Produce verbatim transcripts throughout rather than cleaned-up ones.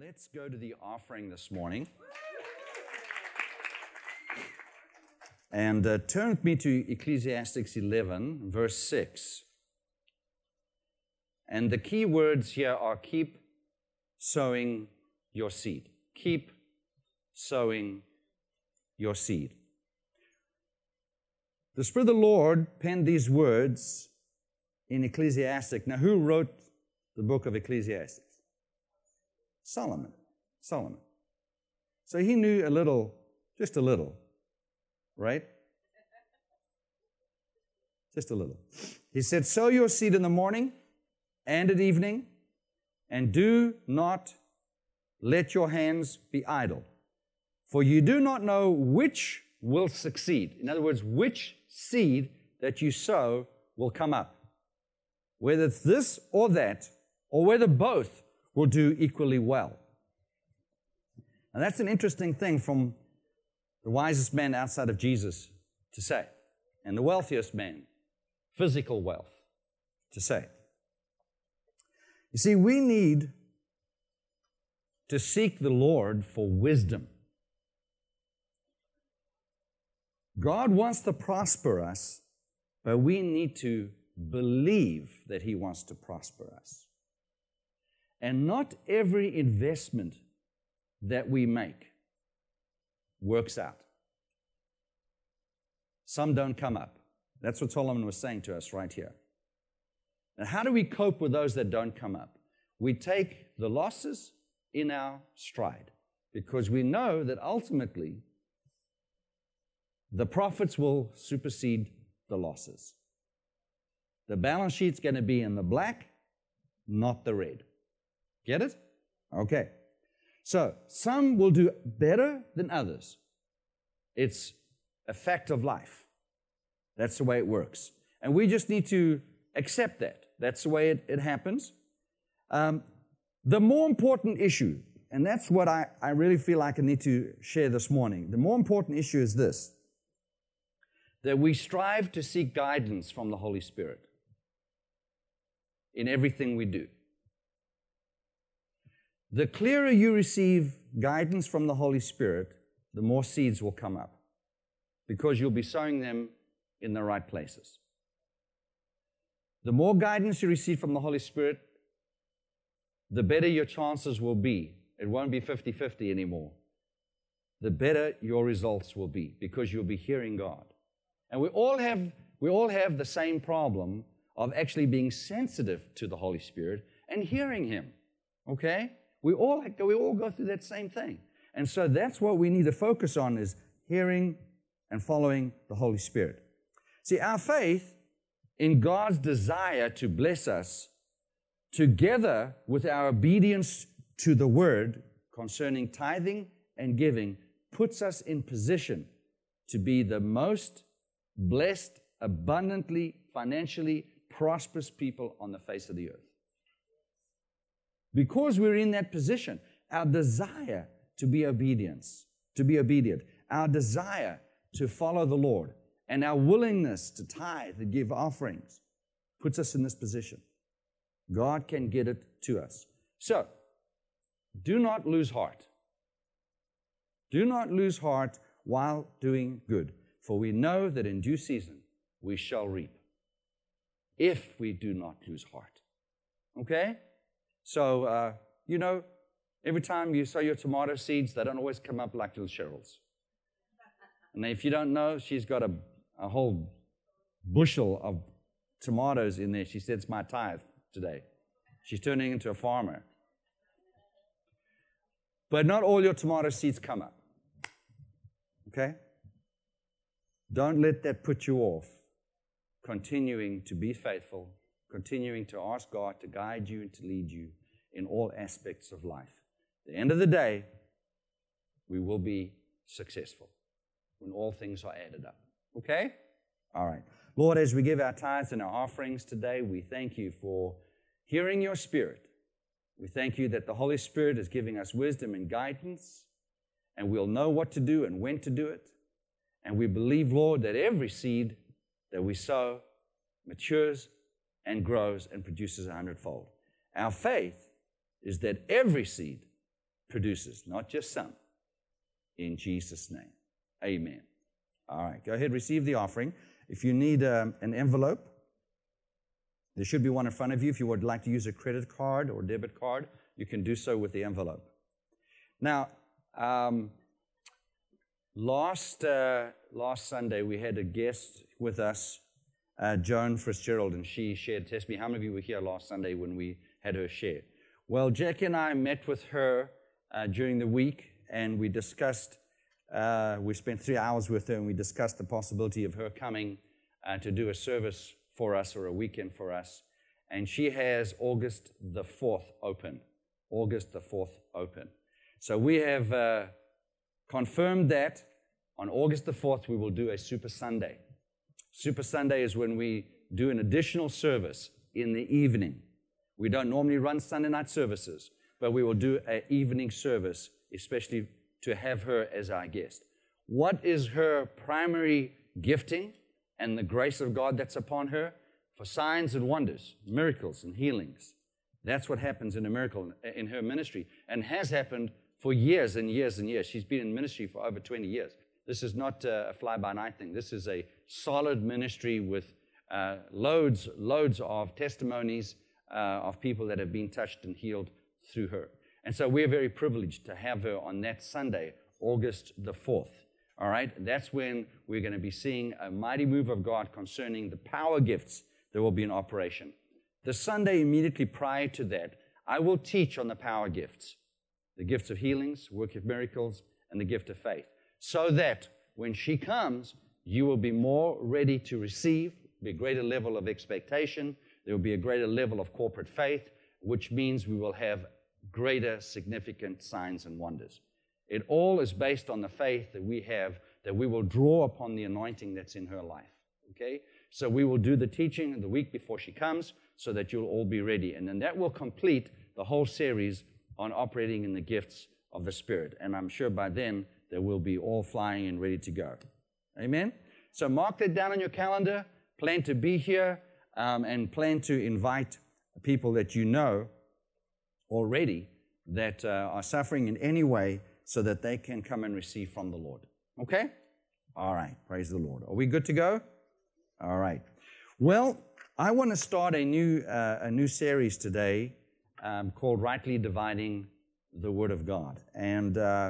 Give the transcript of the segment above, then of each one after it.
Let's go to the offering this morning. And uh, turn with me to Ecclesiastes eleven, verse six. And the key words here are keep sowing your seed. Keep sowing your seed. The Spirit of the Lord penned these words in Ecclesiastes. Now, who wrote the book of Ecclesiastes? Solomon. Solomon. So he knew a little, just a little, right? Just a little. He said, sow your seed in the morning and at evening, and do not let your hands be idle. For you do not know which will succeed. In other words, which seed that you sow will come up. Whether it's this or that, or whether both will do equally well. And that's an interesting thing from the wisest man outside of Jesus to say, and the wealthiest man, physical wealth, to say. You see, we need to seek the Lord for wisdom. God wants to prosper us, but we need to believe that He wants to prosper us. And not every investment that we make works out. Some don't come up. That's what Solomon was saying to us right here. And how do we cope with those that don't come up? We take the losses in our stride, because we know that ultimately the profits will supersede the losses. The balance sheet's going to be in the black, not the red. Get it? Okay. So, some will do better than others. It's a fact of life. That's the way it works. And we just need to accept that. That's the way it, it happens. Um, the more important issue, and that's what I, I really feel like I need to share this morning, the more important issue is this, that we strive to seek guidance from the Holy Spirit in everything we do. The clearer you receive guidance from the Holy Spirit, the more seeds will come up, because you'll be sowing them in the right places. The more guidance you receive from the Holy Spirit, the better your chances will be. It won't be fifty-fifty anymore. The better your results will be, because you'll be hearing God. And we all have, we all have the same problem of actually being sensitive to the Holy Spirit and hearing Him. Okay? We all, we all go through that same thing. And so that's what we need to focus on, is hearing and following the Holy Spirit. See, our faith in God's desire to bless us, together with our obedience to the Word concerning tithing and giving, puts us in position to be the most blessed, abundantly, financially prosperous people on the face of the earth. Because we're in that position, our desire to be obedience, to be obedient, our desire to follow the Lord, and our willingness to tithe and give offerings puts us in this position. God can get it to us. So, do not lose heart. Do not lose heart while doing good, for we know that in due season we shall reap, if we do not lose heart. Okay? So, uh, you know, every time you sow your tomato seeds, they don't always come up like little Cheryl's. And if you don't know, she's got a, a whole bushel of tomatoes in there. She said, it's my tithe today. She's turning into a farmer. But not all your tomato seeds come up. Okay? Don't let that put you off continuing to be faithful, continuing to ask God to guide you and to lead you in all aspects of life. At the end of the day, we will be successful when all things are added up. Okay? All right. Lord, as we give our tithes and our offerings today, we thank you for hearing your Spirit. We thank you that the Holy Spirit is giving us wisdom and guidance, and we'll know what to do and when to do it. And we believe, Lord, that every seed that we sow matures and grows and produces a hundredfold. Our faith is that every seed produces, not just some. In Jesus' name, amen. All right, go ahead, receive the offering. If you need um, an envelope, there should be one in front of you. If you would like to use a credit card or debit card, you can do so with the envelope. Now, um, last uh, last Sunday, we had a guest with us, uh, Joan Fitzgerald, and she shared testimony. How many of you were here last Sunday when we had her share? Well, Jackie and I met with her uh, during the week, and we discussed, uh, we spent three hours with her, and we discussed the possibility of her coming uh, to do a service for us or a weekend for us. And she has August the fourth open. August the fourth open. So we have uh, confirmed that on August the fourth we will do a Super Sunday. Super Sunday is when we do an additional service in the evening. We don't normally run Sunday night services, but we will do an evening service, especially to have her as our guest. What is her primary gifting and the grace of God that's upon her? For signs and wonders, miracles and healings. That's what happens in a miracle in her ministry, and has happened for years and years and years. She's been in ministry for over twenty years. This is not a fly-by-night thing. This is a solid ministry with uh, loads, loads of testimonies uh, of people that have been touched and healed through her. And so we're very privileged to have her on that Sunday, August the fourth. All right? That's when we're going to be seeing a mighty move of God concerning the power gifts that will be in operation. The Sunday immediately prior to that, I will teach on the power gifts, the gifts of healings, work of miracles, and the gift of faith, so that when she comes, you will be more ready to receive, be a greater level of expectation, there will be a greater level of corporate faith, which means we will have greater significant signs and wonders. It all is based on the faith that we have, that we will draw upon the anointing that's in her life, okay? So we will do the teaching the week before she comes so that you'll all be ready. And then that will complete the whole series on operating in the gifts of the Spirit. And I'm sure by then that we'll be all flying and ready to go. Amen? So mark that down on your calendar. Plan to be here um, and plan to invite people that you know already that uh, are suffering in any way so that they can come and receive from the Lord. Okay? All right. Praise the Lord. Are we good to go? All right. Well, I want to start a new uh, a new series today um, called Rightly Dividing the Word of God. And uh,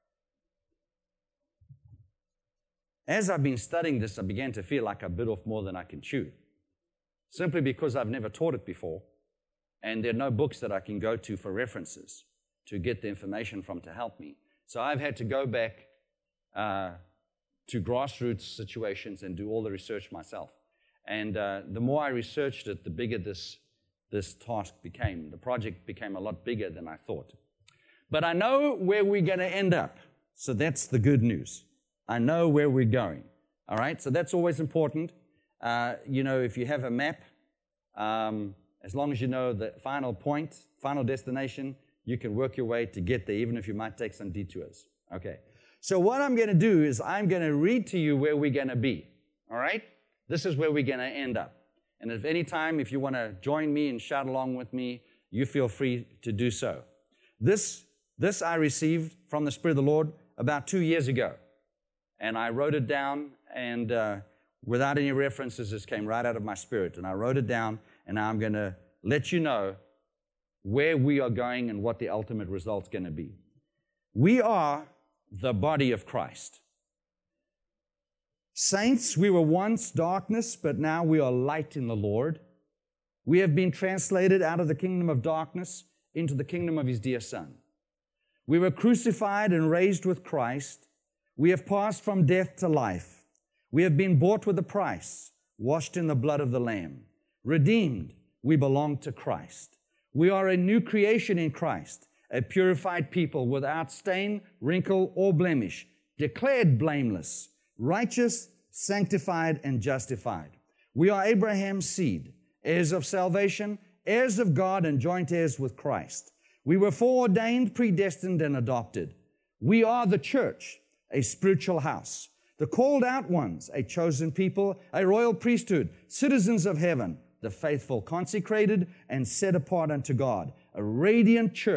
as I've been studying this, I began to feel like I bit off more than I can chew, simply because I've never taught it before, and there are no books that I can go to for references to get the information from to help me. So I've had to go back uh, to grassroots situations and do all the research myself. And uh, the more I researched it, the bigger this, this task became. The project became a lot bigger than I thought. But I know where we're going to end up. So that's the good news. I know where we're going. All right? So that's always important. Uh, you know, if you have a map, um, as long as you know the final point, final destination, you can work your way to get there, even if you might take some detours. Okay. So what I'm going to do is I'm going to read to you where we're going to be. All right? This is where we're going to end up. And if any time, if you want to join me and shout along with me, you feel free to do so. This, this I received from the Spirit of the Lord about two years ago. And I wrote it down, and uh, without any references, this came right out of my spirit. And I wrote it down, and now I'm going to let you know where we are going and what the ultimate result's going to be. We are the body of Christ. Saints, we were once darkness, but now we are light in the Lord. We have been translated out of the kingdom of darkness into the kingdom of His dear Son. We were crucified and raised with Christ. We have passed from death to life. We have been bought with a price, washed in the blood of the Lamb. Redeemed, we belong to Christ. We are a new creation in Christ, a purified people without stain, wrinkle, or blemish, declared blameless, righteous, sanctified, and justified. We are Abraham's seed, heirs of salvation, heirs of God, and joint heirs with Christ. We were foreordained, predestined, and adopted. We are the church, a spiritual house, the called out ones, a chosen people, a royal priesthood, citizens of heaven, the faithful, consecrated, and set apart unto God, a radiant church,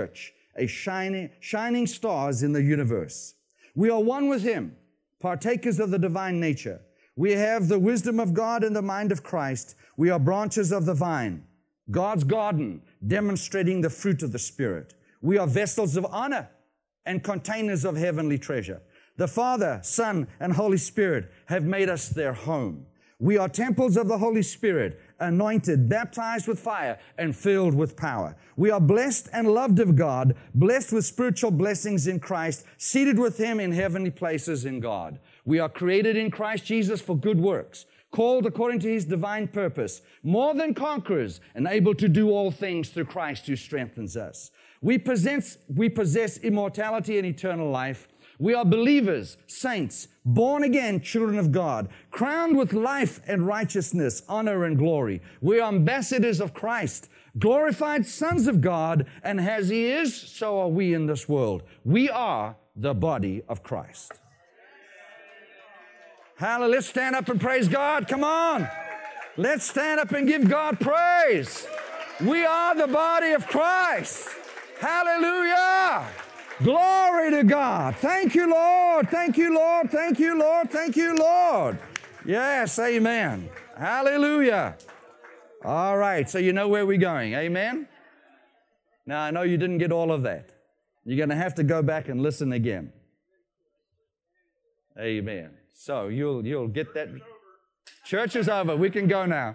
a shining, shining stars in the universe. We are one with Him, partakers of the divine nature. We have the wisdom of God and the mind of Christ. We are branches of the vine, God's garden, demonstrating the fruit of the Spirit. We are vessels of honor and containers of heavenly treasure. The Father, Son, and Holy Spirit have made us their home. We are temples of the Holy Spirit, anointed, baptized with fire, and filled with power. We are blessed and loved of God, blessed with spiritual blessings in Christ, seated with Him in heavenly places in God. We are created in Christ Jesus for good works, called according to His divine purpose, more than conquerors, and able to do all things through Christ who strengthens us. We possess, we possess immortality and eternal life. We are believers, saints, born again children of God, crowned with life and righteousness, honor and glory. We are ambassadors of Christ, glorified sons of God, and as He is, so are we in this world. We are the body of Christ. Hallelujah. Let's stand up and praise God. Come on. Let's stand up and give God praise. We are the body of Christ. Hallelujah. Glory to God. Thank you, Lord. Thank you, Lord. Thank you, Lord. Thank you, Lord. Yes, amen. Hallelujah. All right, so you know where we're going. Amen? Now, I know you didn't get all of that. You're going to have to go back and listen again. Amen. So you'll you'll get that. Church is over. We can go now.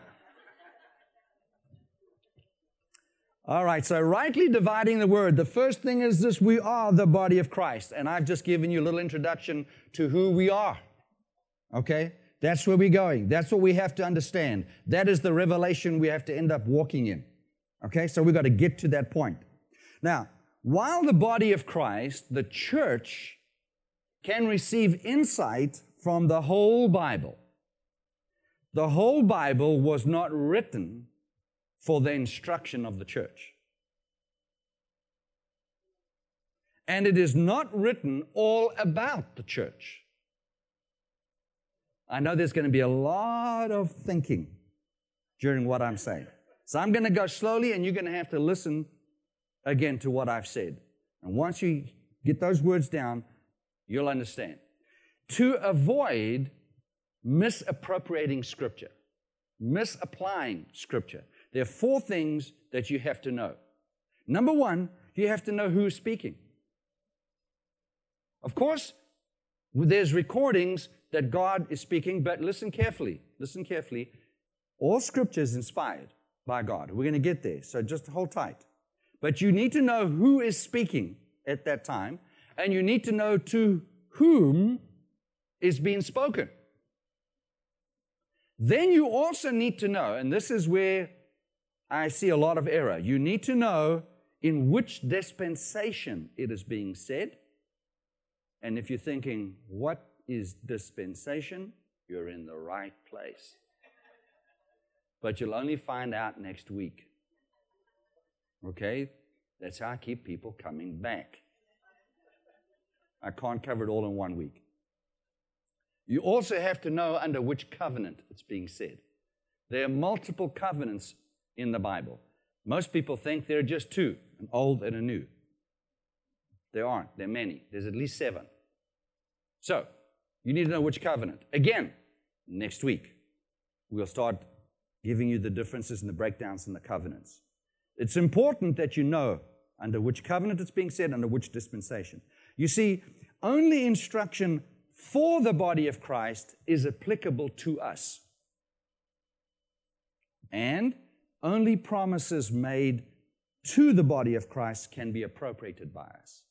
All right, so rightly dividing the word. The first thing is this: we are the body of Christ. And I've just given you a little introduction to who we are. Okay? That's where we're going. That's what we have to understand. That is the revelation we have to end up walking in. Okay? So we've got to get to that point. Now, while the body of Christ, the church, can receive insight from the whole Bible, the whole Bible was not written for the instruction of the church. And it is not written all about the church. I know there's going to be a lot of thinking during what I'm saying. So I'm going to go slowly, and you're going to have to listen again to what I've said. And once you get those words down, you'll understand. To avoid misappropriating Scripture, misapplying Scripture, there are four things that you have to know. Number one, you have to know who is speaking. Of course, there's recordings that God is speaking, but listen carefully. Listen carefully. All Scripture is inspired by God. We're going to get there, so just hold tight. But you need to know who is speaking at that time, and you need to know to whom is being spoken. Then you also need to know, and this is where I see a lot of error, you need to know in which dispensation it is being said. And if you're thinking, what is dispensation? You're in the right place. But you'll only find out next week. Okay? That's how I keep people coming back. I can't cover it all in one week. You also have to know under which covenant it's being said. There are multiple covenants in the Bible. Most people think there are just two, an old and a new. There aren't. There are many. There's at least seven. So, you need to know which covenant. Again, next week, we'll start giving you the differences and the breakdowns in the covenants. It's important that you know under which covenant it's being said, under which dispensation. You see, only instruction for the body of Christ is applicable to us. And only promises made to the body of Christ can be appropriated by us.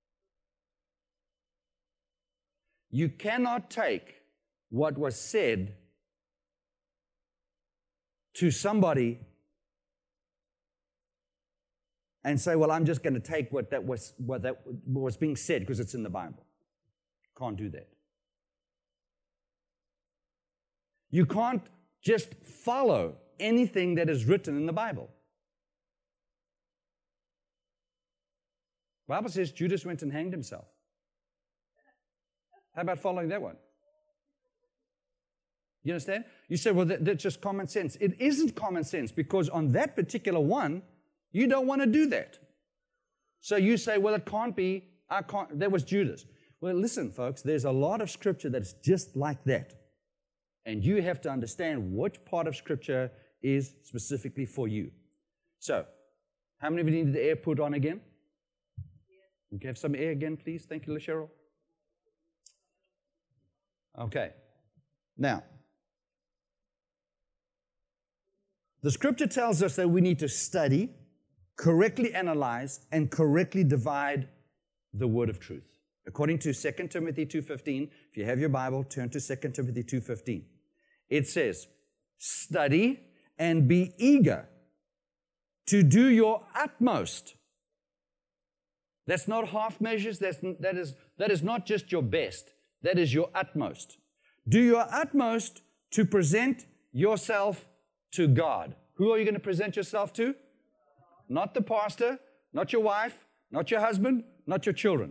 You cannot take what was said to somebody and say, well, I'm just going to take what that was what that was being said because it's in the Bible. Can't do that. You can't just follow anything that is written in the Bible. The Bible says Judas went and hanged himself. How about following that one? You understand? You say, well, that, that's just common sense. It isn't common sense because on that particular one, you don't want to do that. So you say, well, it can't be, I can't, that was Judas. Well, listen, folks, there's a lot of Scripture that's just like that. And you have to understand which part of Scripture is specifically for you. So, how many of you need the air put on again? Can you have some air again, please? Thank you, LaCheryl. Okay. Now, the Scripture tells us that we need to study, correctly analyze, and correctly divide the word of truth. According to Second Timothy two fifteen, if you have your Bible, turn to Second Timothy two fifteen. It says, study and be eager to do your utmost. That's not half measures. That's, that, is, that is not just your best. That is your utmost. Do your utmost to present yourself to God. Who are you going to present yourself to? Not the pastor, not your wife, not your husband, not your children.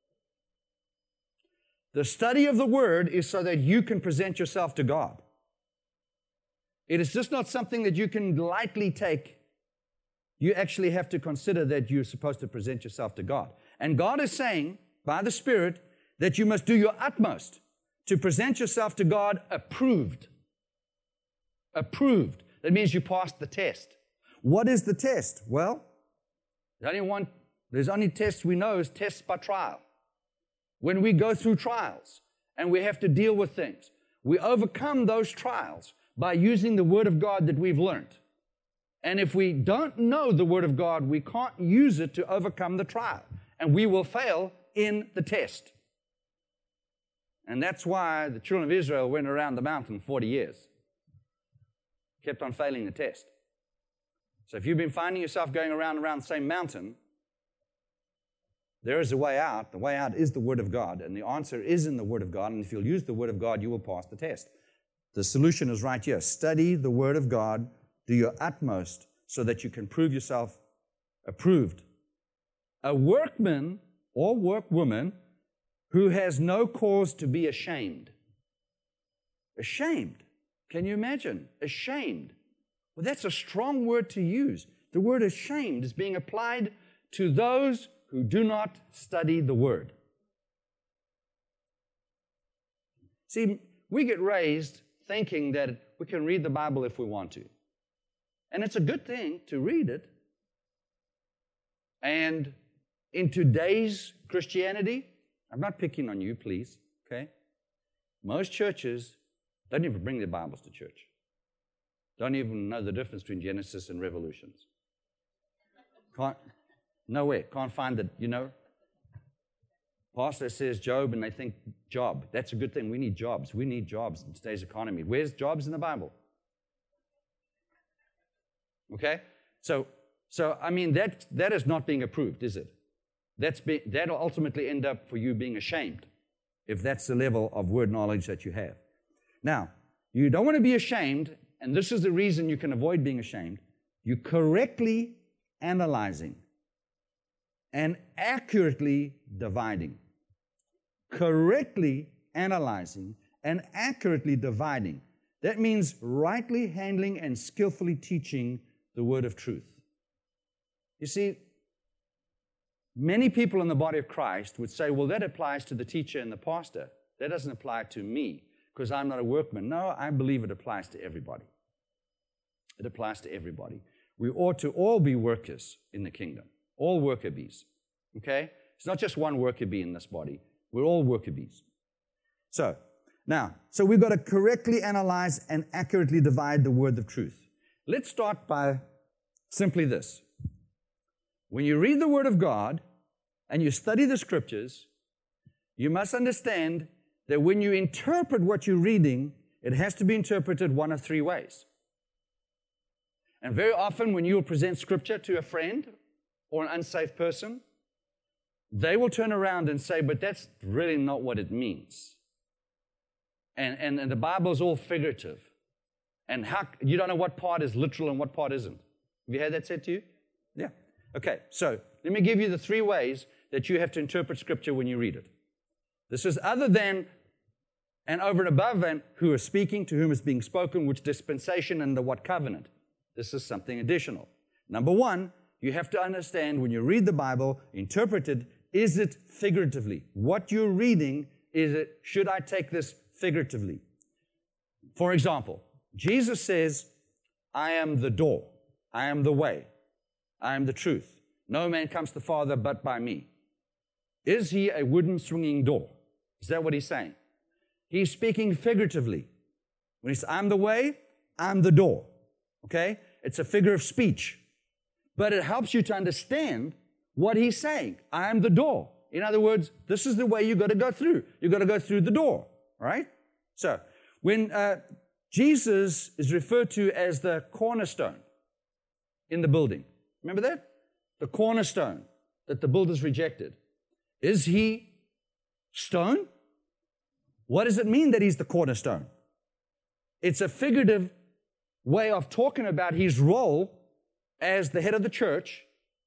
The study of the Word is so that you can present yourself to God. It is just not something that you can lightly take. You actually have to consider that you're supposed to present yourself to God. And God is saying, by the Spirit, that you must do your utmost to present yourself to God approved. Approved. That means you passed the test. What is the test? Well, there's only one, there's only tests we know is tests by trial. When we go through trials and we have to deal with things, we overcome those trials by using the Word of God that we've learned. And if we don't know the Word of God, we can't use it to overcome the trial. And we will fail in the test. And that's why the children of Israel went around the mountain forty years. Kept on failing the test. So if you've been finding yourself going around and around the same mountain, there is a way out. The way out is the Word of God. And the answer is in the Word of God. And if you'll use the Word of God, you will pass the test. The solution is right here. Study the Word of God. Do your utmost so that you can prove yourself approved. A workman or workwoman who has no cause to be ashamed. Ashamed. Can you imagine? Ashamed. Well, that's a strong word to use. The word ashamed is being applied to those who do not study the Word. See, we get raised thinking that we can read the Bible if we want to. And it's a good thing to read it. And in today's Christianity, I'm not picking on you, please, okay? Most churches don't even bring their Bibles to church. Don't even know the difference between Genesis and Revelations. Can't, nowhere, can't find it, you know. Pastor says Job and they think job. That's a good thing. We need jobs. We need jobs in today's economy. Where's jobs in the Bible? Okay? So, so I mean, that, that is not being approved, is it? That's be, that'll ultimately end up for you being ashamed if that's the level of word knowledge that you have. Now, you don't want to be ashamed, and this is the reason you can avoid being ashamed. You correctly analyzing and accurately dividing. Correctly analyzing and accurately dividing. That means rightly handling and skillfully teaching the word of truth. You see, many people in the body of Christ would say, well, that applies to the teacher and the pastor. That doesn't apply to me because I'm not a workman. No, I believe it applies to everybody. It applies to everybody. We ought to all be workers in the kingdom. All worker bees. Okay? It's not just one worker bee in this body. We're all worker bees. So, now, so we've got to correctly analyze and accurately divide the word of truth. Let's start by simply this. When you read the Word of God and you study the Scriptures, you must understand that when you interpret what you're reading, it has to be interpreted one of three ways. And very often when you will present Scripture to a friend or an unsafe person, they will turn around and say, but that's really not what it means. And, and, and the Bible is all figurative. And how you don't know what part is literal and what part isn't. Have you had that said to you? Yeah. Okay, so let me give you the three ways that you have to interpret Scripture when you read it. This is other than and over and above and who is speaking, to whom is being spoken, which dispensation, and the what covenant. This is something additional. Number one, you have to understand when you read the Bible, interpret it, is it figuratively? What you're reading, is it, should I take this figuratively? For example, Jesus says, I am the door, I am the way, I am the truth. No man comes to the Father but by me. Is he a wooden swinging door? Is that what he's saying? He's speaking figuratively. When he says, I'm the way, I'm the door. Okay? It's a figure of speech. But it helps you to understand what he's saying. I am the door. In other words, this is the way you've got to go through. You've got to go through the door. Right? So, when uh, Jesus is referred to as the cornerstone in the building. Remember that? The cornerstone that the builders rejected. Is he stone? What does it mean that he's the cornerstone? It's a figurative way of talking about his role as the head of the church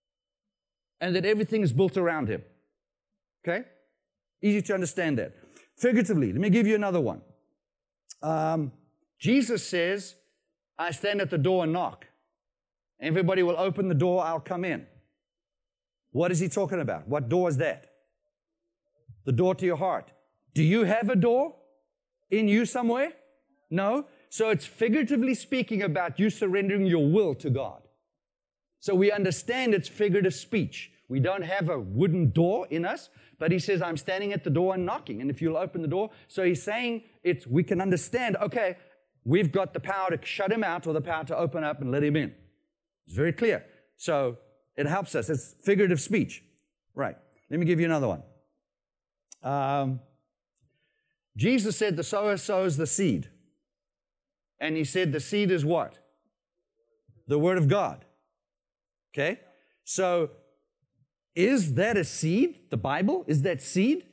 and that everything is built around him. Okay? Easy to understand that. Figuratively, let me give you another one. Um, Jesus says, I stand at the door and knock. Everybody will open the door, I'll come in. What is he talking about? What door is that? The door to your heart. Do you have a door in you somewhere? No. So it's figuratively speaking about you surrendering your will to God. So we understand it's figurative speech. We don't have a wooden door in us, but he says, I'm standing at the door and knocking, and if you'll open the door. So he's saying it's, we can understand, okay, we've got the power to shut him out or the power to open up and let him in. It's very clear. So it helps us. It's figurative speech. Right. Let me give you another one. Um, Jesus said the sower sows the seed. And he said the seed is what? The Word of God. Okay? So, is that a seed? The Bible? Is that seed?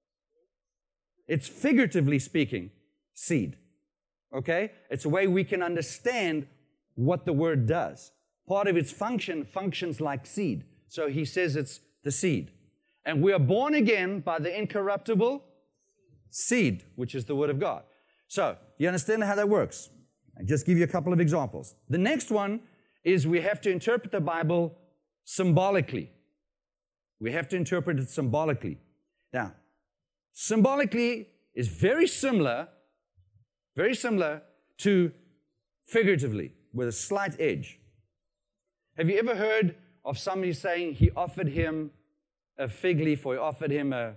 It's figuratively speaking, seed. Okay? It's a way we can understand what the Word does. Part of its function functions like seed. So he says it's the seed. And we are born again by the incorruptible seed, which is the Word of God. So, you understand how that works? I'll just give you a couple of examples. The next one is we have to interpret the Bible symbolically. We have to interpret it symbolically. Now, symbolically is very similar, very similar to figuratively, with a slight edge. Have you ever heard of somebody saying he offered him a fig leaf, or he offered him a,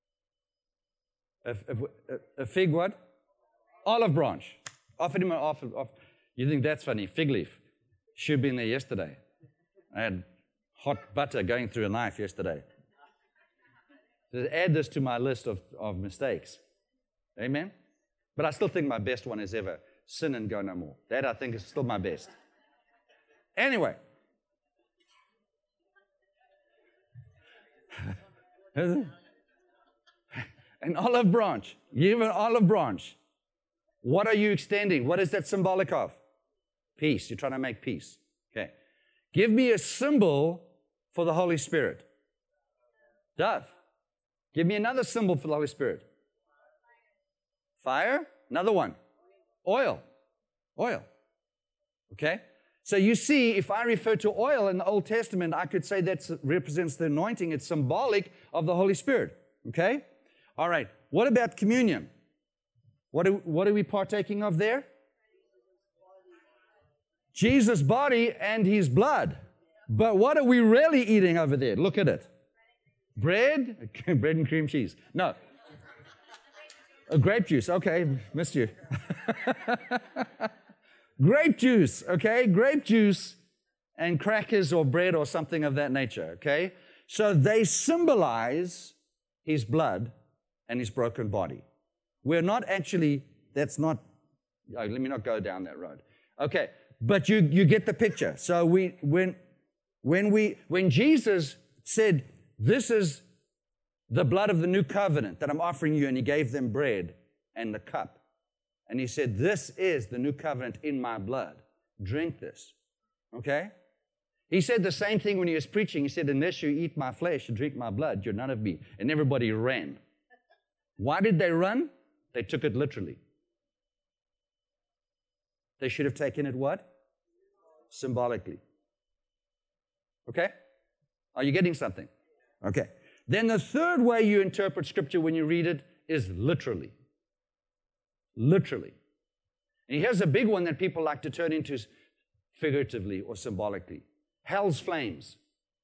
a, a, a fig what? Olive branch. Offered him an olive. Off. You think that's funny? Fig leaf. Should have been there yesterday. I had hot butter going through a knife yesterday. So add this to my list of, of mistakes. Amen? But I still think my best one is ever sin and go no more. That I think is still my best. Anyway. An olive branch. You have an olive branch. What are you extending? What is that symbolic of? Peace. You're trying to make peace. Okay. Give me a symbol for the Holy Spirit. Dove. Give me another symbol for the Holy Spirit. Fire. Another one. Oil. Oil. Okay. So you see, if I refer to oil in the Old Testament, I could say that represents the anointing. It's symbolic of the Holy Spirit. Okay? All right. What about communion? What are, what are we partaking of there? Jesus' body and His blood. But what are we really eating over there? Look at it. Bread? Bread and cream cheese. No. Oh, grape juice. Okay, missed you. Grape juice, okay? Grape juice and crackers or bread or something of that nature, okay? So they symbolize His blood and His broken body. We're not actually, that's not, oh, let me not go down that road. Okay, but you, you get the picture. So we, when, when we, when Jesus said, this is the blood of the new covenant that I'm offering you, and He gave them bread and the cup. And He said, this is the new covenant in my blood. Drink this. Okay? He said the same thing when He was preaching. He said, unless you eat my flesh and drink my blood, you're none of me. And everybody ran. Why did they run? They took it literally. They should have taken it what? Symbolically. Okay? Are you getting something? Okay. Then the third way you interpret Scripture when you read it is literally. Literally. And here's a big one that people like to turn into figuratively or symbolically. Hell's flames.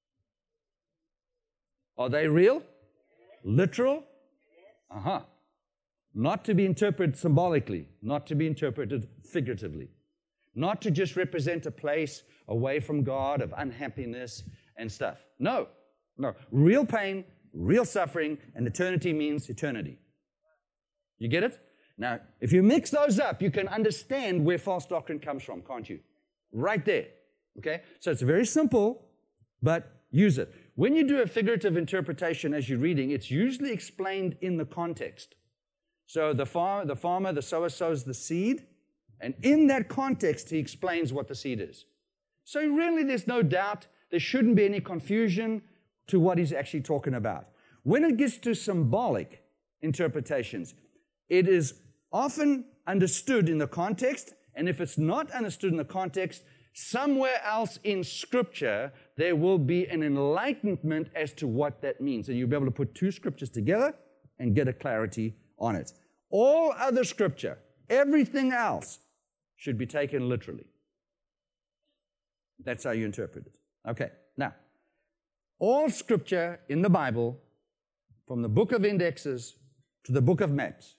Are they real? Literal? Uh-huh. Not to be interpreted symbolically, not to be interpreted figuratively, not to just represent a place away from God of unhappiness and stuff. No, no. Real pain, real suffering, and eternity means eternity. You get it? Now, if you mix those up, you can understand where false doctrine comes from, can't you? Right there. Okay? So it's very simple, but use it. When you do a figurative interpretation as you're reading, it's usually explained in the context. So the farmer, the farmer, the sower sows the seed, and in that context, he explains what the seed is. So really, there's no doubt, there shouldn't be any confusion to what he's actually talking about. When it gets to symbolic interpretations, it is often understood in the context, and if it's not understood in the context, somewhere else in Scripture, there will be an enlightenment as to what that means. And you'll be able to put two Scriptures together and get a clarity on it. All other Scripture, everything else, should be taken literally. That's how you interpret it. Okay, now, all Scripture in the Bible, from the book of indexes to the book of maps,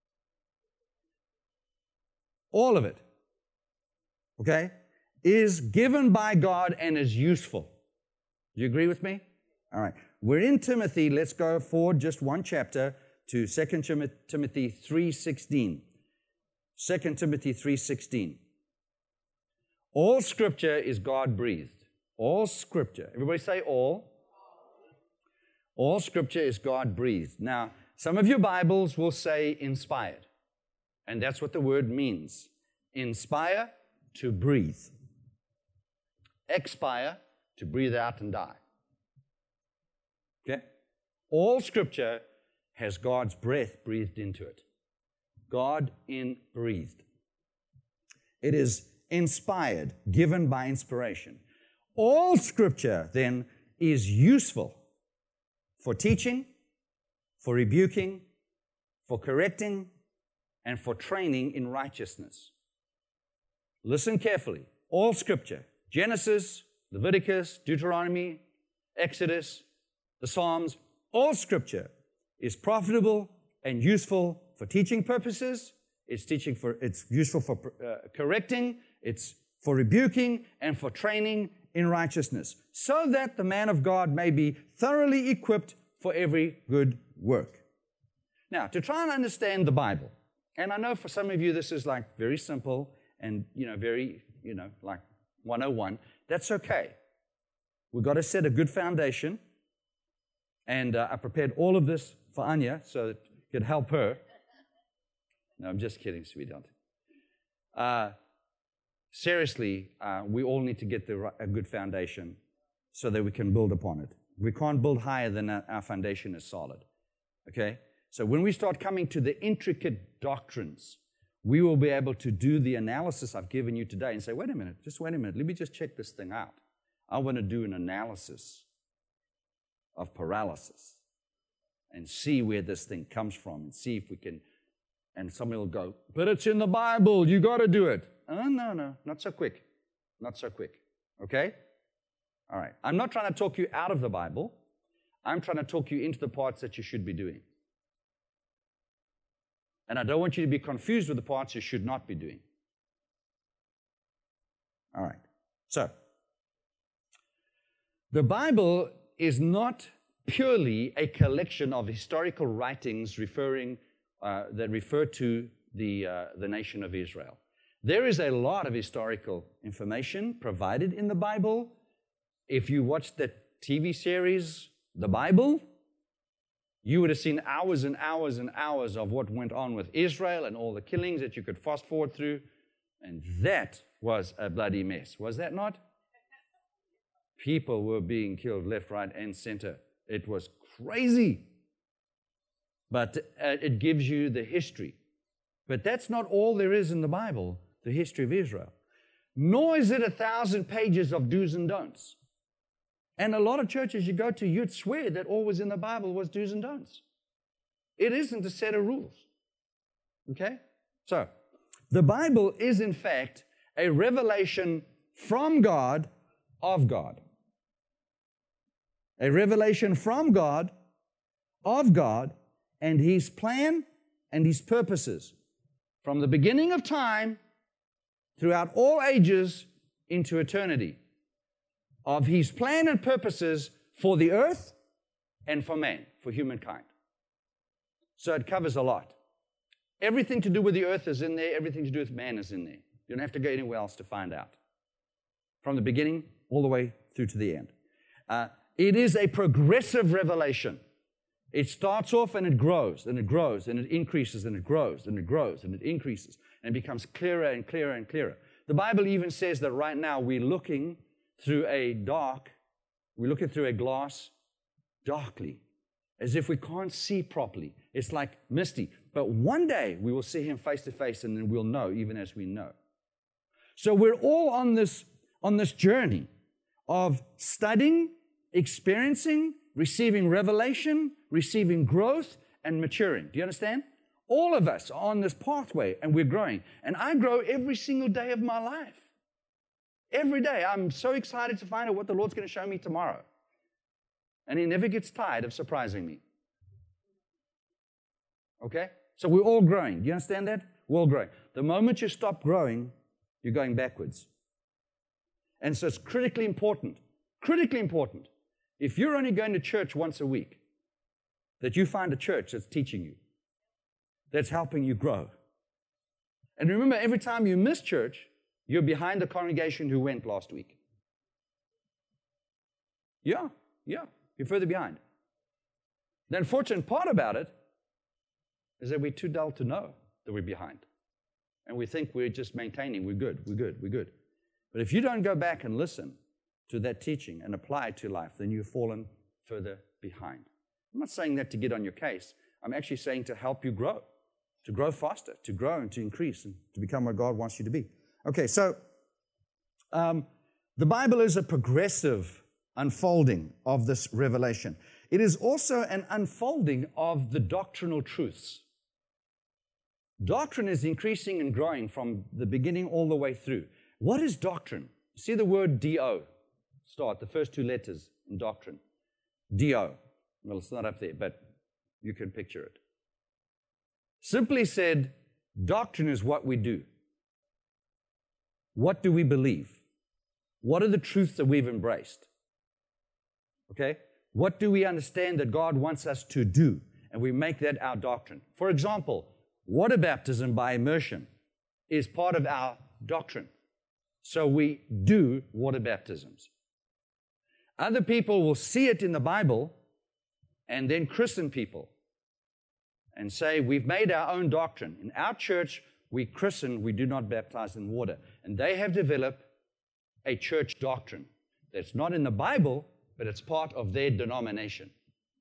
all of it, okay, is given by God and is useful. Do you agree with me? All right. We're in Timothy. Let's go forward just one chapter to Second Timothy three sixteen. Second Timothy three sixteen. All Scripture is God-breathed. All Scripture. Everybody say all. All Scripture is God-breathed. Now, some of your Bibles will say inspired. And that's what the word means. Inspire, to breathe. Expire, to breathe out and die. Okay? All Scripture has God's breath breathed into it. God in breathed. It is inspired, given by inspiration. All Scripture, then, is useful for teaching, for rebuking, for correcting, and for training in righteousness. Listen carefully. All Scripture, Genesis, Leviticus, Deuteronomy, Exodus, the Psalms, all Scripture is profitable and useful for teaching purposes. It's teaching for, it's useful for uh, correcting, it's for rebuking, and for training in righteousness, so that the man of God may be thoroughly equipped for every good work. Now, to try and understand the Bible, and I know for some of you this is like very simple and, you know, very, you know, like one oh one. That's okay. We've got to set a good foundation. And uh, I prepared all of this for Anya so it could help her. No, I'm just kidding, sweetheart. Uh, seriously, uh, we all need to get the, a good foundation so that we can build upon it. We can't build higher than our, our foundation is solid. Okay? So when we start coming to the intricate doctrines, we will be able to do the analysis I've given you today and say, wait a minute, just wait a minute, let me just check this thing out. I want to do an analysis of paralysis and see where this thing comes from and see if we can, and somebody will go, but it's in the Bible, you got to do it. Oh, no, no, not so quick, not so quick, okay? All right, I'm not trying to talk you out of the Bible. I'm trying to talk you into the parts that you should be doing. And I don't want you to be confused with the parts you should not be doing. All right. So, the Bible is not purely a collection of historical writings referring uh, that refer to the uh, the nation of Israel. There is a lot of historical information provided in the Bible. If you watch the T V series, The Bible, you would have seen hours and hours and hours of what went on with Israel and all the killings that you could fast forward through. And that was a bloody mess, was that not? People were being killed left, right, and center. It was crazy. But uh, it gives you the history. But that's not all there is in the Bible, the history of Israel. Nor is it a thousand pages of do's and don'ts. And a lot of churches you go to, you'd swear that all was in the Bible was do's and don'ts. It isn't a set of rules. Okay? So, the Bible is in fact a revelation from God of God. A revelation from God of God and His plan and His purposes from the beginning of time throughout all ages into eternity, of His plan and purposes for the earth and for man, for humankind. So it covers a lot. Everything to do with the earth is in there. Everything to do with man is in there. You don't have to go anywhere else to find out. From the beginning all the way through to the end. Uh, it is a progressive revelation. It starts off and it grows, and it grows, and it increases, and it grows, and it grows, and it increases, and it becomes clearer and clearer and clearer. The Bible even says that right now we're looking through a dark, we're looking through a glass darkly, as if we can't see properly. It's like misty. But one day we will see Him face to face, and then we'll know even as we know. So we're all on this, on this journey of studying, experiencing, receiving revelation, receiving growth, and maturing. Do you understand? All of us are on this pathway, and we're growing. And I grow every single day of my life. Every day. I'm so excited to find out what the Lord's going to show me tomorrow. And He never gets tired of surprising me. Okay? So we're all growing. Do you understand that? We're all growing. The moment you stop growing, you're going backwards. And so it's critically important, critically important, if you're only going to church once a week, that you find a church that's teaching you, that's helping you grow. And remember, every time you miss church, you're behind the congregation who went last week. Yeah, yeah, you're further behind. The unfortunate part about it is that we're too dull to know that we're behind. And we think we're just maintaining, we're good, we're good, we're good. But if you don't go back and listen to that teaching and apply it to life, then you've fallen further behind. I'm not saying that to get on your case. I'm actually saying to help you grow, to grow faster, to grow and to increase and to become what God wants you to be. Okay, so um, the Bible is a progressive unfolding of this revelation. It is also an unfolding of the doctrinal truths. Doctrine is increasing and growing from the beginning all the way through. What is doctrine? See the word D O. Start, the first two letters in doctrine. D O. Well, it's not up there, but you can picture it. Simply said, doctrine is what we do. What do we believe? What are the truths that we've embraced? Okay? What do we understand that God wants us to do? And we make that our doctrine. For example, water baptism by immersion is part of our doctrine. So we do water baptisms. Other people will see it in the Bible and then christen people and say, we've made our own doctrine. In our church, we christen, we do not baptize in water. And they have developed a church doctrine that's not in the Bible, but it's part of their denomination.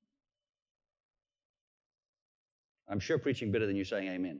I'm sure preaching better than you saying amen.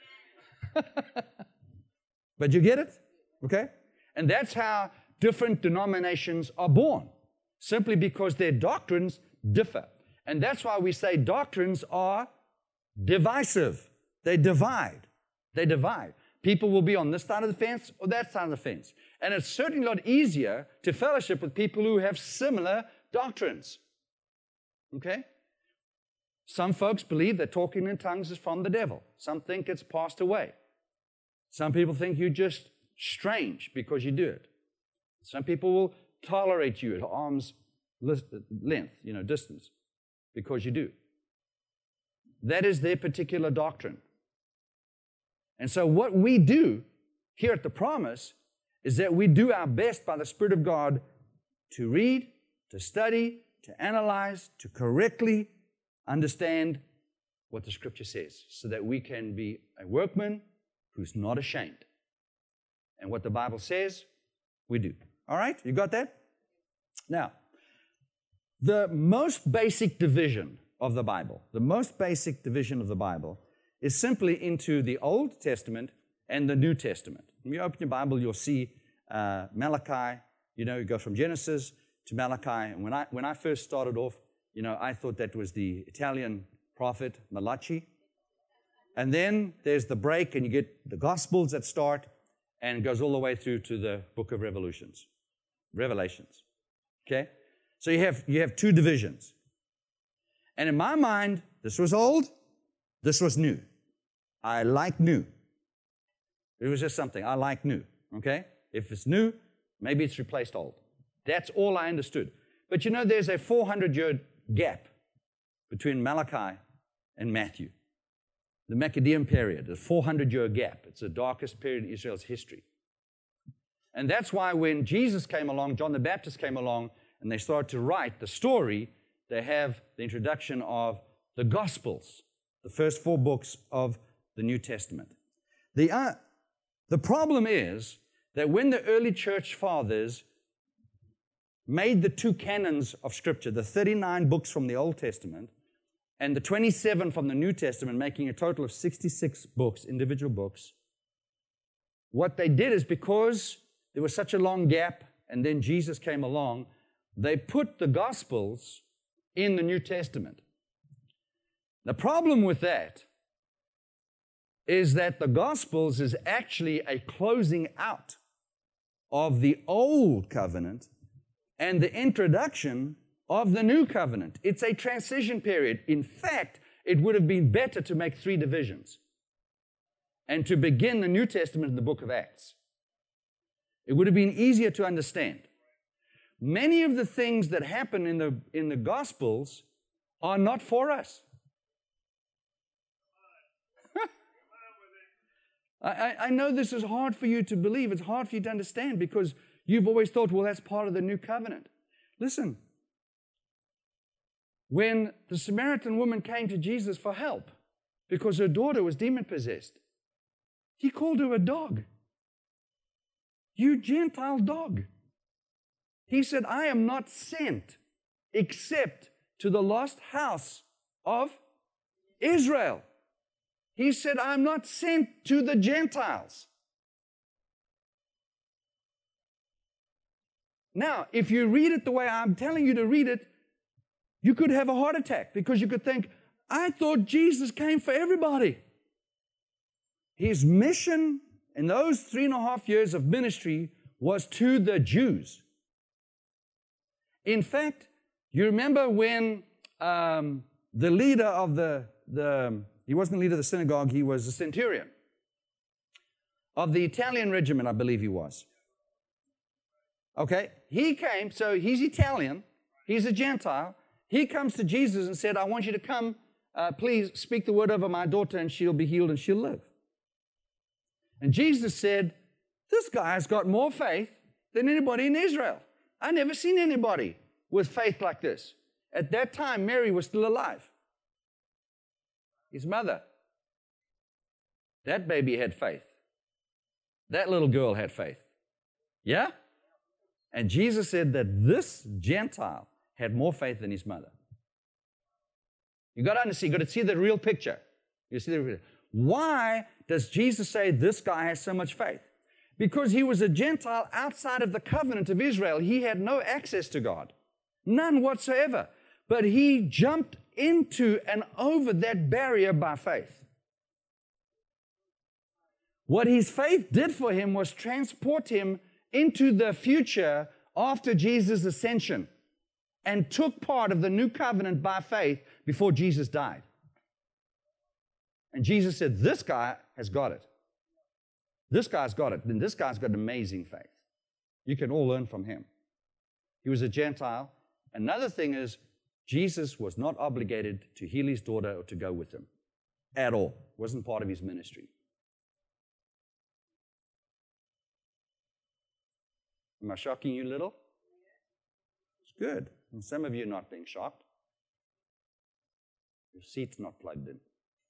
But you get it? Okay? And that's how different denominations are born, simply because their doctrines differ. And that's why we say doctrines are divisive. They divide. They divide. People will be on this side of the fence or that side of the fence. And it's certainly a lot easier to fellowship with people who have similar doctrines. Okay? Some folks believe that talking in tongues is from the devil. Some think it's passed away. Some people think you're just strange because you do it. Some people will tolerate you at arm's length, you know, distance, because you do. That is their particular doctrine. And so what we do here at The Promise is that we do our best by the Spirit of God to read, to study, to analyze, to correctly understand what the Scripture says, so that we can be a workman who's not ashamed. And what the Bible says, we do. All right? You got that? Now, the most basic division of the Bible, the most basic division of the Bible is simply into the Old Testament and the New Testament. When you open your Bible, you'll see uh, Malachi. You know, you go from Genesis to Malachi. And when I, when I first started off, you know, I thought that was the Italian prophet, Malachi. And then there's the break, and you get the Gospels that start, and it goes all the way through to the book of Revelations. Revelations. Okay? So you have, you have two divisions. And in my mind, this was old, this was new. I like new. It was just something. I like new. Okay? If it's new, maybe it's replaced old. That's all I understood. But you know, there's a four hundred year gap between Malachi and Matthew. The Maccabean period, the four hundred year gap. It's the darkest period in Israel's history. And that's why when Jesus came along, John the Baptist came along, and they started to write the story, they have the introduction of the Gospels, the first four books of the New Testament. The, uh, the problem is that when the early church fathers made the two canons of Scripture, the thirty-nine books from the Old Testament and the twenty-seven from the New Testament, making a total of sixty-six books, individual books, what they did is, because there was such a long gap and then Jesus came along, they put the Gospels in the New Testament. The problem with that is that the Gospels is actually a closing out of the Old Covenant and the introduction of the New Covenant. It's a transition period. In fact, it would have been better to make three divisions and to begin the New Testament in the book of Acts. It would have been easier to understand. Many of the things that happen in the, in the Gospels are not for us. I, I know this is hard for you to believe. It's hard for you to understand because you've always thought, well, that's part of the new covenant. Listen, when the Samaritan woman came to Jesus for help because her daughter was demon-possessed, he called her a dog. You Gentile dog. He said, I am not sent except to the lost house of Israel. He said, I'm not sent to the Gentiles. Now, if you read it the way I'm telling you to read it, you could have a heart attack because you could think, I thought Jesus came for everybody. His mission in those three and a half years of ministry was to the Jews. In fact, you remember when um, the leader of the, the He wasn't the leader of the synagogue, he was a centurion of the Italian regiment, I believe he was. Okay, he came, so he's Italian, he's a Gentile. He comes to Jesus and said, I want you to come, uh, please speak the word over my daughter and she'll be healed and she'll live. And Jesus said, this guy's got more faith than anybody in Israel. I've never seen anybody with faith like this. At that time, Mary was still alive. His mother. That baby had faith. That little girl had faith. Yeah? And Jesus said that this Gentile had more faith than his mother. You got to understand, you got to see the real picture. You see the real picture. Why does Jesus say this guy has so much faith? Because he was a Gentile outside of the covenant of Israel. He had no access to God. None whatsoever. But he jumped into and over that barrier by faith. What his faith did for him was transport him into the future after Jesus' ascension and took part of the new covenant by faith before Jesus died. And Jesus said, this guy has got it. This guy's got it. And this guy's got amazing faith. You can all learn from him. He was a Gentile. Another thing is, Jesus was not obligated to heal his daughter or to go with him at all. It wasn't part of his ministry. Am I shocking you a little? It's good. And some of you are not being shocked. Your seat's not plugged in.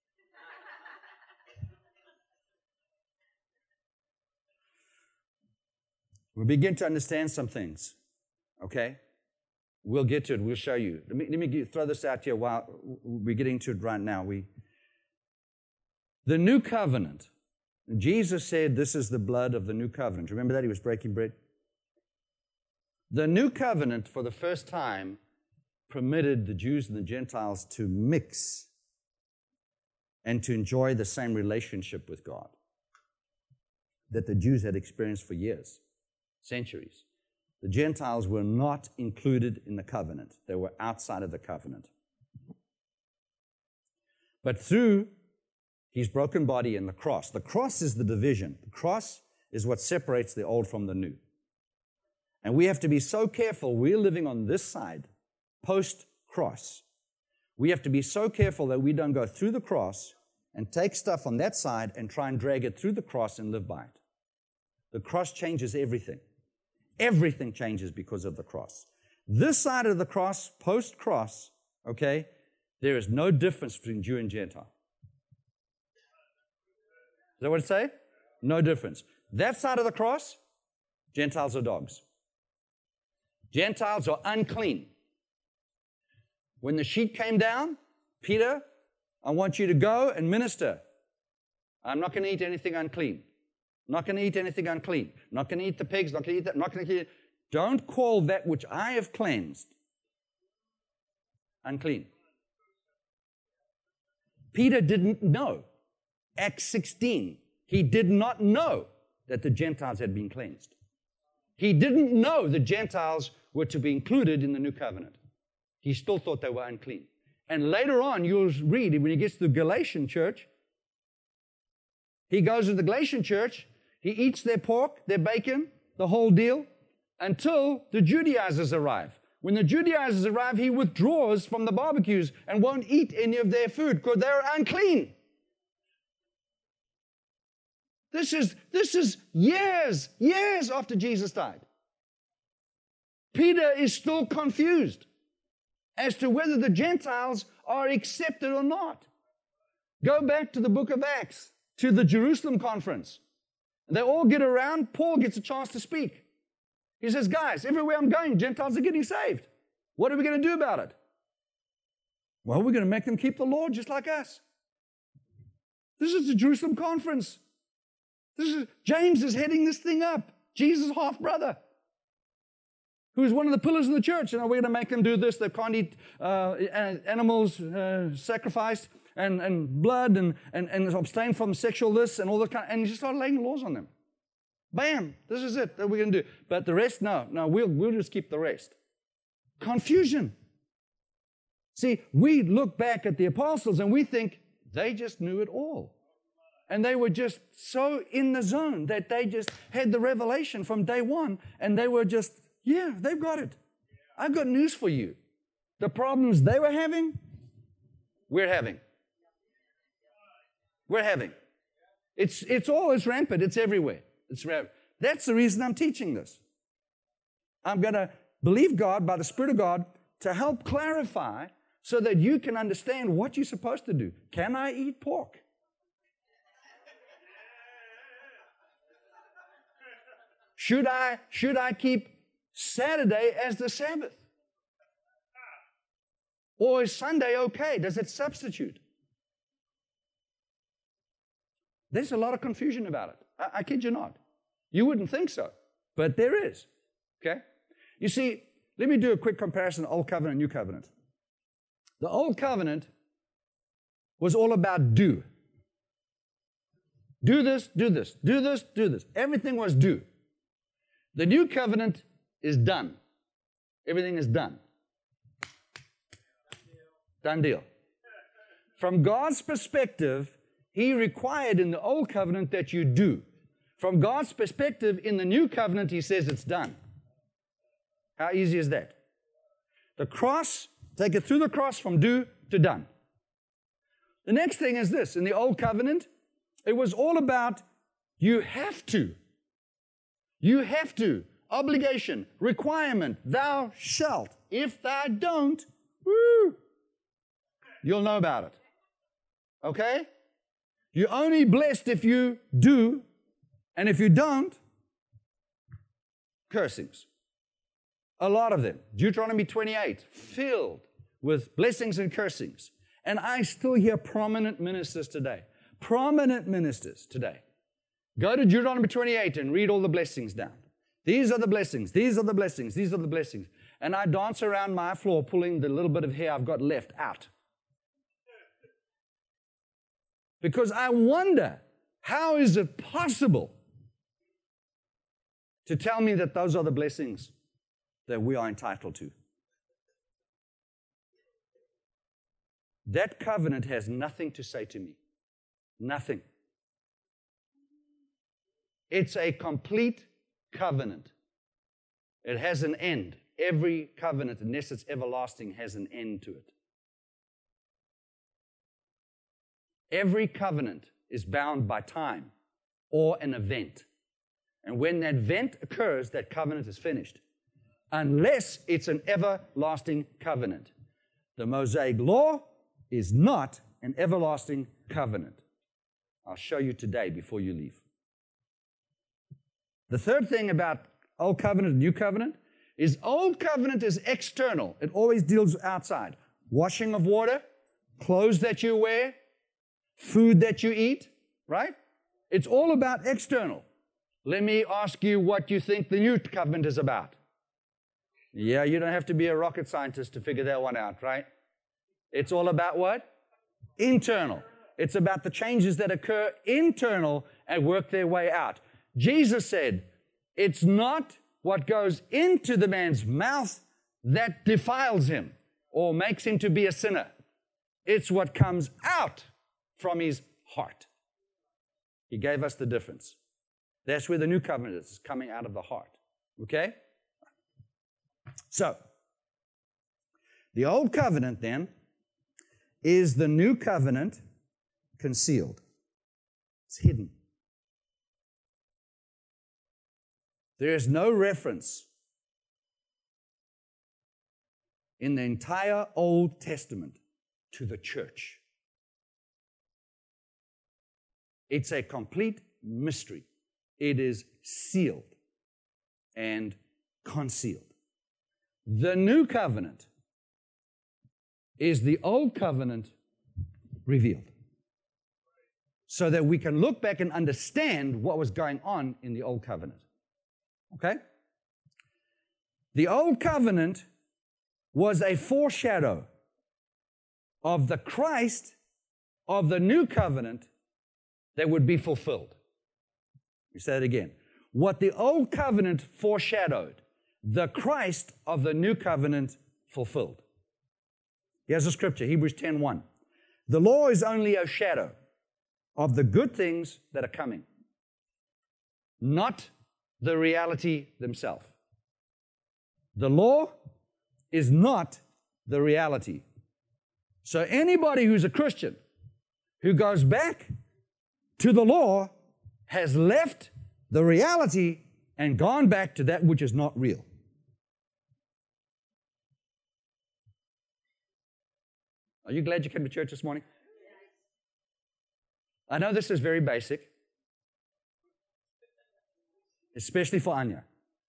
We begin to understand some things, okay? We'll get to it. We'll show you. Let me, let me get, throw this out here while we're getting to it right now. We, the new covenant. Jesus said, this is the blood of the new covenant. Remember that? He was breaking bread. The new covenant, for the first time, permitted the Jews and the Gentiles to mix and to enjoy the same relationship with God that the Jews had experienced for years, centuries. The Gentiles were not included in the covenant. They were outside of the covenant. But through His broken body and the cross, the cross is the division. The cross is what separates the old from the new. And we have to be so careful. We're living on this side, post-cross. We have to be so careful that we don't go through the cross and take stuff on that side and try and drag it through the cross and live by it. The cross changes everything. Everything changes because of the cross. This side of the cross, post-cross, okay, there is no difference between Jew and Gentile. Is that what it say? No difference. That side of the cross, Gentiles are dogs. Gentiles are unclean. When the sheet came down, Peter, I want you to go and minister. I'm not going to eat anything unclean. I'm not going to eat anything unclean. I'm not going to eat the pigs. Not going to eat that. I'm not going to eat. Don't call that which I have cleansed unclean. Peter didn't know. Acts sixteen. He did not know that the Gentiles had been cleansed. He didn't know the Gentiles were to be included in the new covenant. He still thought they were unclean. And later on, you'll read, when he gets to the Galatian church, he goes to the Galatian church, he eats their pork, their bacon, the whole deal, until the Judaizers arrive. When the Judaizers arrive, he withdraws from the barbecues and won't eat any of their food because they're unclean. This is, this is years, years after Jesus died. Peter is still confused as to whether the Gentiles are accepted or not. Go back to the book of Acts, to the Jerusalem conference. They all get around. Paul gets a chance to speak. He says, guys, everywhere I'm going, Gentiles are getting saved. What are we going to do about it? Well, we're going to make them keep the law just like us. This is the Jerusalem conference. This is, James is heading this thing up. Jesus' half-brother, who's one of the pillars of the church. And we're going to make them do this. They can't eat uh, animals uh, sacrificed and, and blood and, and, and abstain from sexual this and all that kind of, and he just started laying laws on them. Bam, this is it that we're going to do. But the rest, no, no, we'll, we'll just keep the rest. Confusion. See, we look back at the apostles and we think they just knew it all. And they were just so in the zone that they just had the revelation from day one and they were just, yeah, they've got it. I've got news for you. The problems they were having, we're having. We're having. It's, it's all, it's rampant, it's everywhere. It's rampant. That's the reason I'm teaching this. I'm going to believe God by the Spirit of God to help clarify so that you can understand what you're supposed to do. Can I eat pork? Should I, should I keep Saturday as the Sabbath? Or is Sunday okay? Does it substitute? There's a lot of confusion about it. I, I kid you not. You wouldn't think so, but there is. Okay? You see, let me do a quick comparison of Old Covenant and New Covenant. The Old Covenant was all about do. Do this, do this, do this, do this. Everything was do. The New Covenant is done. Everything is done. Done deal. From God's perspective, He required in the Old Covenant that you do. From God's perspective, in the New Covenant, He says it's done. How easy is that? The cross, take it through the cross from do to done. The next thing is this. In the Old Covenant, it was all about you have to. You have to. Obligation, requirement, thou shalt. If thou don't, woo, you'll know about it. Okay? You're only blessed if you do, and if you don't, cursings. A lot of them. Deuteronomy twenty-eight, filled with blessings and cursings. And I still hear prominent ministers today. Prominent ministers today. Go to Deuteronomy twenty-eight and read all the blessings down. These are the blessings. These are the blessings. These are the blessings. And I dance around my floor pulling the little bit of hair I've got left out. Because I wonder, how is it possible to tell me that those are the blessings that we are entitled to? That covenant has nothing to say to me. Nothing. It's a complete covenant. It has an end. Every covenant, unless it's everlasting, has an end to it. Every covenant is bound by time or an event. And when that event occurs, that covenant is finished. Unless it's an everlasting covenant. The Mosaic Law is not an everlasting covenant. I'll show you today before you leave. The third thing about Old Covenant and New Covenant is Old Covenant is external. It always deals outside. Washing of water, clothes that you wear, food that you eat, right? It's all about external. Let me ask you what you think the New Covenant is about. Yeah, you don't have to be a rocket scientist to figure that one out, right? It's all about what? Internal. It's about the changes that occur internal and work their way out. Jesus said, it's not what goes into the man's mouth that defiles him or makes him to be a sinner. It's what comes out from his heart. He gave us the difference. That's where the new covenant is, coming out of the heart. Okay? So, the old covenant then is the new covenant concealed. It's hidden. There is no reference in the entire Old Testament to the church. It's a complete mystery. It is sealed and concealed. The new covenant is the old covenant revealed, so that we can look back and understand what was going on in the old covenant. Okay? The old covenant was a foreshadow of the Christ of the new covenant that would be fulfilled. We say it again. What the old covenant foreshadowed, the Christ of the new covenant fulfilled. Here's a scripture, Hebrews ten one. The law is only a shadow of the good things that are coming, not the reality themselves. The law is not the reality. So anybody who's a Christian who goes back to the law has left the reality and gone back to that which is not real. Are you glad you came to church this morning? I know this is very basic, especially for Anya.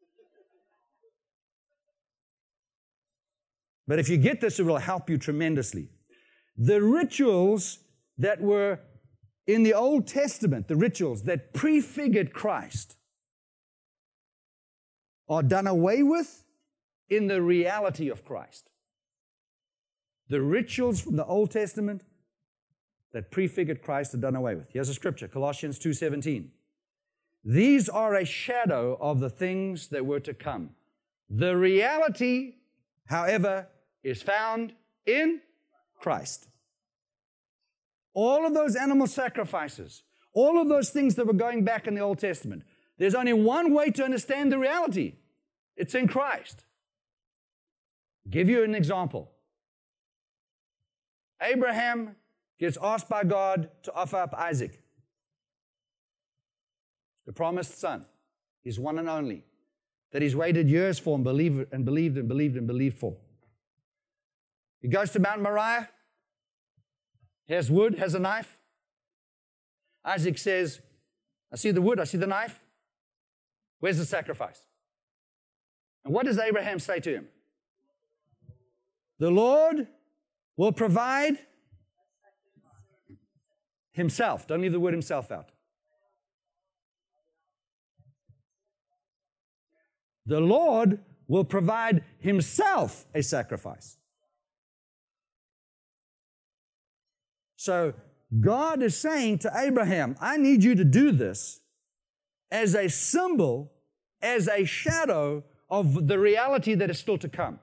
But if you get this, it will help you tremendously. The rituals that were in the Old Testament, the rituals that prefigured Christ, are done away with in the reality of Christ. The rituals from the Old Testament that prefigured Christ are done away with. Here's a scripture, Colossians two seventeen. These are a shadow of the things that were to come. The reality, however, is found in Christ. All of those animal sacrifices, all of those things that were going back in the Old Testament, there's only one way to understand the reality. It's in Christ. I'll give you an example. Abraham gets asked by God to offer up Isaac, the promised son, his one and only, that he's waited years for and believed and believed and believed and believed for. He goes to Mount Moriah. He has wood, has a knife. Isaac says, I see the wood, I see the knife. Where's the sacrifice? And what does Abraham say to him? The Lord will provide himself. Don't leave the word himself out. The Lord will provide Himself a sacrifice. So God is saying to Abraham, I need you to do this as a symbol, as a shadow of the reality that is still to come.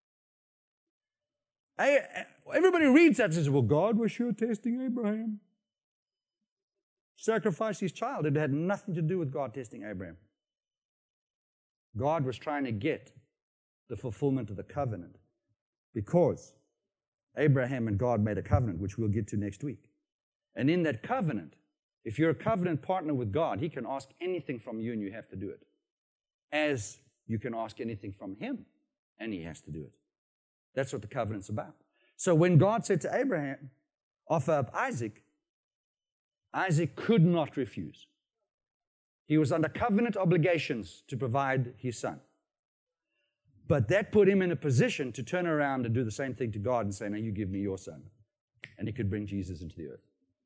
Everybody reads that and says, well, God was sure testing Abraham. Sacrifice his child. It had nothing to do with God testing Abraham. God was trying to get the fulfillment of the covenant because Abraham and God made a covenant, which we'll get to next week. And in that covenant, if you're a covenant partner with God, He can ask anything from you and you have to do it. As you can ask anything from Him and He has to do it. That's what the covenant's about. So when God said to Abraham, offer up Isaac, Isaac could not refuse. He was under covenant obligations to provide his son. But that put him in a position to turn around and do the same thing to God and say, now you give me your son. And he could bring Jesus into the earth.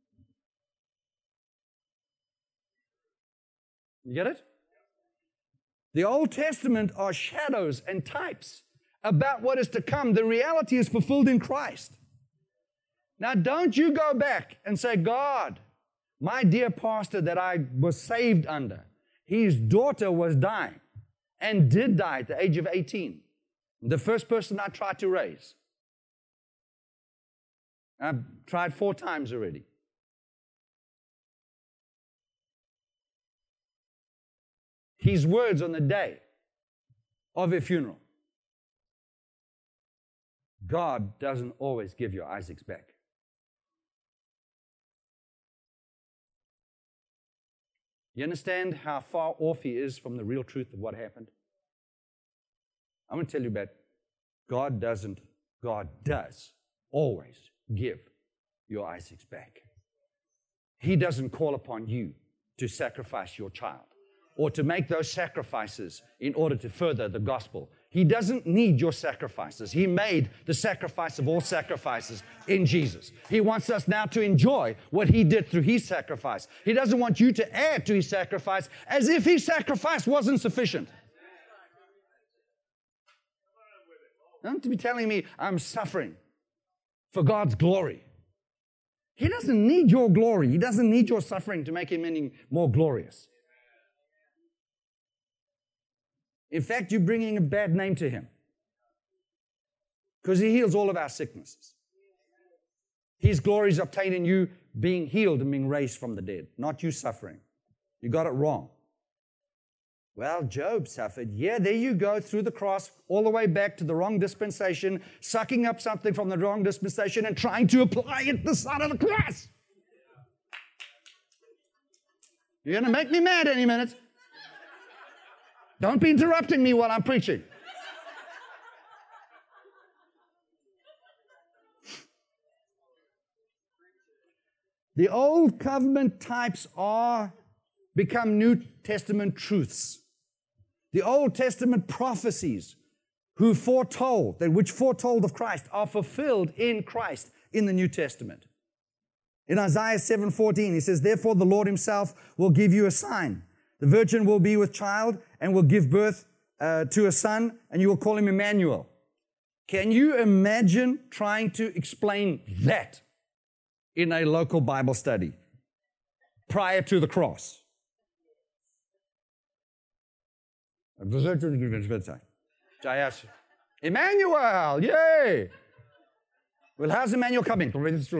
You get it? The Old Testament are shadows and types about what is to come. The reality is fulfilled in Christ. Now, don't you go back and say, God, my dear pastor that I was saved under, his daughter was dying and did die at the age of eighteen. The first person I tried to raise. I've tried four times already. His words on the day of her funeral. God doesn't always give your Isaacs back. You understand how far off he is from the real truth of what happened? I'm going to tell you about God doesn't, God does always give your Isaacs back. He doesn't call upon you to sacrifice your child or to make those sacrifices in order to further the gospel. He doesn't need your sacrifices. He made the sacrifice of all sacrifices in Jesus. He wants us now to enjoy what He did through His sacrifice. He doesn't want you to add to His sacrifice as if His sacrifice wasn't sufficient. Don't be telling me I'm suffering for God's glory. He doesn't need your glory. He doesn't need your suffering to make Him any more glorious. In fact, you're bringing a bad name to Him because He heals all of our sicknesses. His glory is obtained in you being healed and being raised from the dead, not you suffering. You got it wrong. Well, Job suffered. Yeah, there you go, through the cross, all the way back to the wrong dispensation, sucking up something from the wrong dispensation and trying to apply it to the side of the cross. You're going to make me mad any minute. Don't be interrupting me while I'm preaching. The Old Covenant types are become New Testament truths. The Old Testament prophecies who foretold, that which foretold of Christ, are fulfilled in Christ in the New Testament. In Isaiah seven fourteen, he says, therefore the Lord Himself will give you a sign. The virgin will be with child and will give birth uh, to a son, and you will call him Emmanuel. Can you imagine trying to explain that in a local Bible study prior to the cross? Emmanuel, yay! Well, how's Emmanuel coming?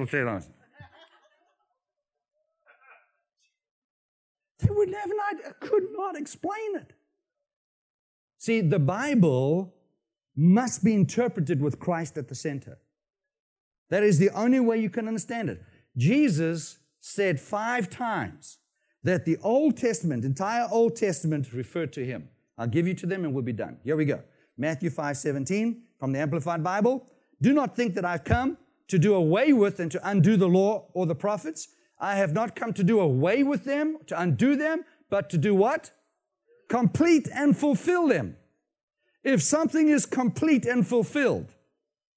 They would have not, could not explain it. See, the Bible must be interpreted with Christ at the center. That is the only way you can understand it. Jesus said five times that the Old Testament, entire Old Testament, referred to Him. I'll give you to them and we'll be done. Here we go. Matthew five seventeen from the Amplified Bible. Do not think that I've come to do away with and to undo the law or the prophets. I have not come to do away with them, to undo them, but to do what? Complete and fulfill them. If something is complete and fulfilled,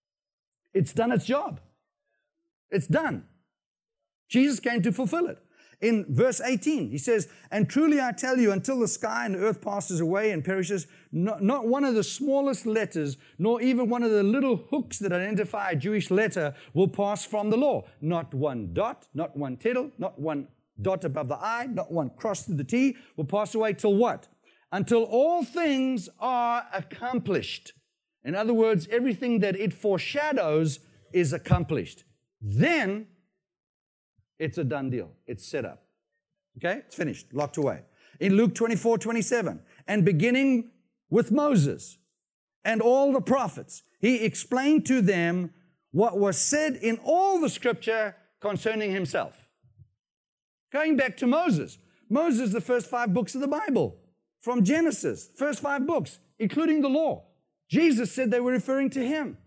it's done its job. It's done. Jesus came to fulfill it. In verse eighteen, he says, and truly I tell you, until the sky and the earth passes away and perishes, not, not one of the smallest letters, nor even one of the little hooks that identify a Jewish letter will pass from the law. Not one dot, not one tittle, not one dot above the I, not one cross through the T will pass away till what? Until all things are accomplished. In other words, everything that it foreshadows is accomplished. Then it's a done deal. It's set up. Okay? It's finished. Locked away. In Luke twenty-four, twenty-seven, and beginning with Moses and all the prophets, he explained to them what was said in all the scripture concerning himself. Going back to Moses. Moses, the first five books of the Bible. From Genesis, first five books, including the law. Jesus said they were referring to him.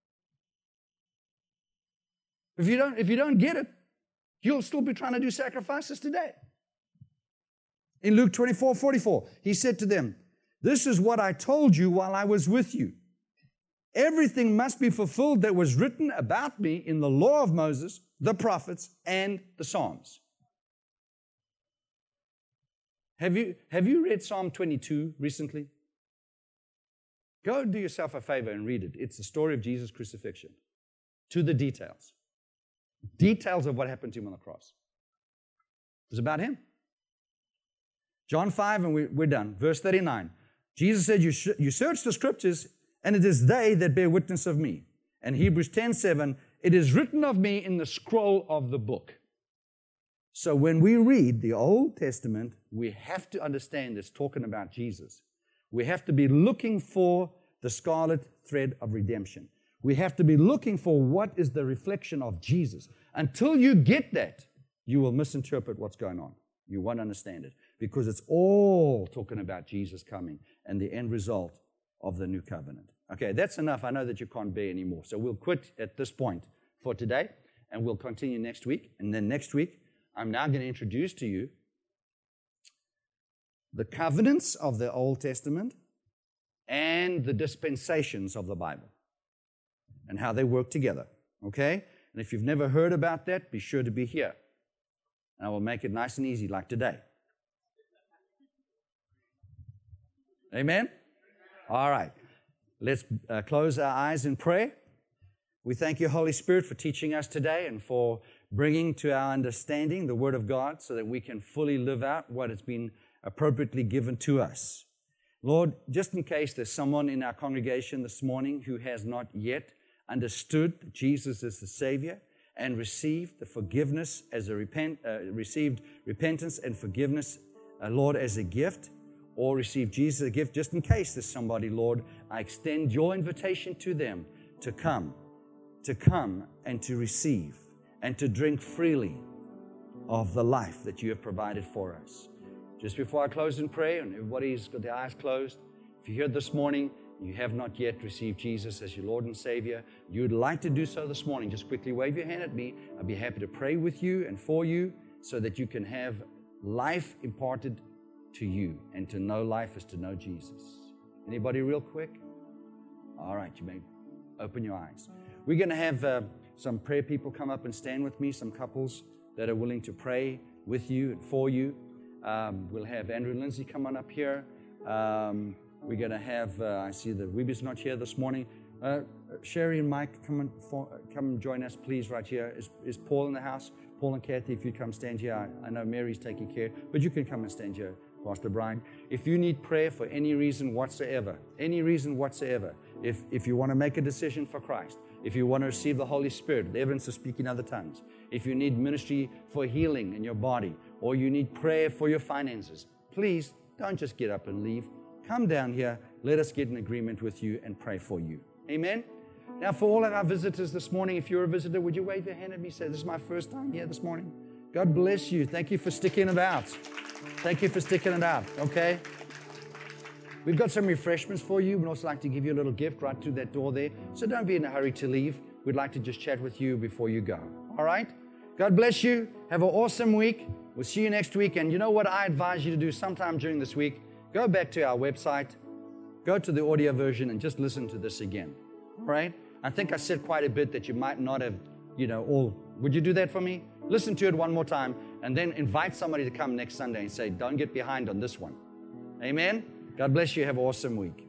If you don't, if you don't get it, you'll still be trying to do sacrifices today. In Luke twenty-four, forty-four, he said to them, this is what I told you while I was with you. Everything must be fulfilled that was written about me in the law of Moses, the prophets, and the Psalms. Have you, have you read Psalm twenty-two recently? Go do yourself a favor and read it. It's the story of Jesus' crucifixion. To the details. Details of what happened to him on the cross. It was about him. John five, and we, we're done. Verse thirty-nine. Jesus said, you, sh- you search the scriptures, and it is they that bear witness of me. And Hebrews ten, seven, it is written of me in the scroll of the book. So when we read the Old Testament, we have to understand it's talking about Jesus. We have to be looking for the scarlet thread of redemption. We have to be looking for what is the reflection of Jesus. Until you get that, you will misinterpret what's going on. You won't understand it because it's all talking about Jesus coming and the end result of the new covenant. Okay, that's enough. I know that you can't bear anymore. So we'll quit at this point for today and we'll continue next week. And then next week, I'm now going to introduce to you the covenants of the Old Testament and the dispensations of the Bible and how they work together, okay? And if you've never heard about that, be sure to be here. And I will make it nice and easy like today. Amen? All right. Let's uh, close our eyes in prayer. We thank you, Holy Spirit, for teaching us today and for bringing to our understanding the Word of God so that we can fully live out what has been appropriately given to us. Lord, just in case there's someone in our congregation this morning who has not yet understood that Jesus is the Savior and received the forgiveness as a repent, uh, received repentance and forgiveness, uh, Lord, as a gift, or received Jesus as a gift, just in case there's somebody, Lord, I extend your invitation to them to come, to come and to receive and to drink freely of the life that you have provided for us. Just before I close in prayer, and everybody's got their eyes closed, if you're here this morning, you have not yet received Jesus as your Lord and Savior, you would like to do so this morning, just quickly wave your hand at me. I'd be happy to pray with you and for you so that you can have life imparted to you. And to know life is to know Jesus. Anybody real quick? All right, you may open your eyes. We're going to have uh, some prayer people come up and stand with me, some couples that are willing to pray with you and for you. Um, we'll have Andrew and Lindsay come on up here. Um, we're going to have, uh, I see that Weeby's not here this morning. Uh, Sherry and Mike, come and, for, come and join us, please, right here. Is, is Paul in the house? Paul and Kathy, if you come stand here. I, I know Mary's taking care, but you can come and stand here, Pastor Brian. If you need prayer for any reason whatsoever, any reason whatsoever, if, if you want to make a decision for Christ, if you want to receive the Holy Spirit, the evidence of speaking other tongues, if you need ministry for healing in your body, or you need prayer for your finances, please don't just get up and leave. Come down here. Let us get in agreement with you and pray for you. Amen? Now, for all of our visitors this morning, if you're a visitor, would you wave your hand at me and say, this is my first time here this morning? God bless you. Thank you for sticking it out. Thank you for sticking it out, okay? We've got some refreshments for you. We'd also like to give you a little gift right through that door there. So don't be in a hurry to leave. We'd like to just chat with you before you go. All right? God bless you. Have an awesome week. We'll see you next week. And you know what I advise you to do sometime during this week? Go back to our website. Go to the audio version and just listen to this again. All right? I think I said quite a bit that you might not have, you know, all. Would you do that for me? Listen to it one more time. And then invite somebody to come next Sunday and say, don't get behind on this one. Amen? God bless you. Have an awesome week.